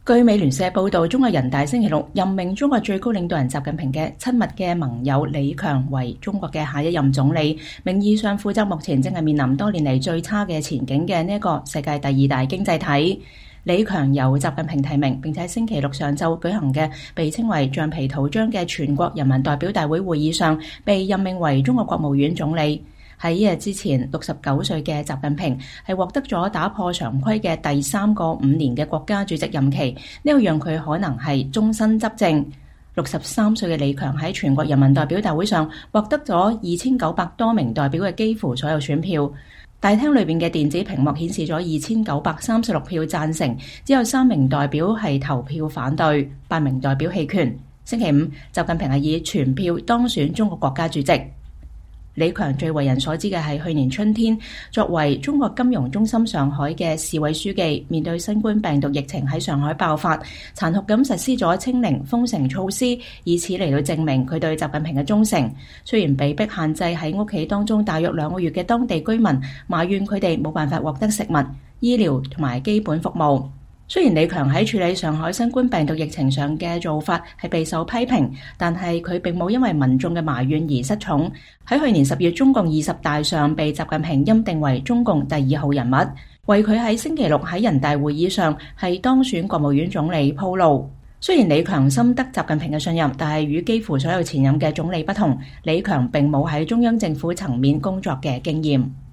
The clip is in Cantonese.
據美聯社報道，中國人大星期六任命中國最高領導人習近平嘅親密嘅盟友李強為中國嘅下一任總理，名義上負責目前正係面臨多年嚟最差嘅前景嘅呢一個世界第二大經濟體。李強由習近平提名，並且星期六上晝舉行嘅被稱為橡皮圖章嘅全國人民代表大會會議上，被任命為中國國務院總理。喺一日之前，69歲嘅習近平係獲得咗打破常規嘅第3個5年嘅國家主席任期，呢個讓佢可能係終身執政。63歲嘅李強喺全國人民代表大會上獲得咗2900多名代表嘅幾乎所有選票。大廳裏邊嘅電子屏幕顯示咗2936票贊成，只有3名代表係投票反對，8名代表棄權。星期五，習近平係以全票當選中國國家主席。李強最為人所知嘅係去年春天，作為中國金融中心上海嘅市委書記，面對新冠病毒疫情喺上海爆發，殘酷咁實施咗清零封城措施，以此嚟到證明佢對習近平嘅忠誠。雖然被迫限制喺屋企當中大約2個月嘅當地居民埋怨佢哋冇辦法獲得食物、醫療同埋基本服務。雖然李強喺處理上海新冠病毒疫情上嘅做法係備受批評，但係佢並冇因為民眾嘅埋怨而失寵。喺去年10月中共20大上，被習近平欽定為中共第2號人物，為佢喺星期六喺人大會議上係當選國務院總理鋪路。雖然李強深得習近平嘅信任，但係與幾乎所有前任嘅總理不同，李強並冇喺中央政府層面工作嘅經驗。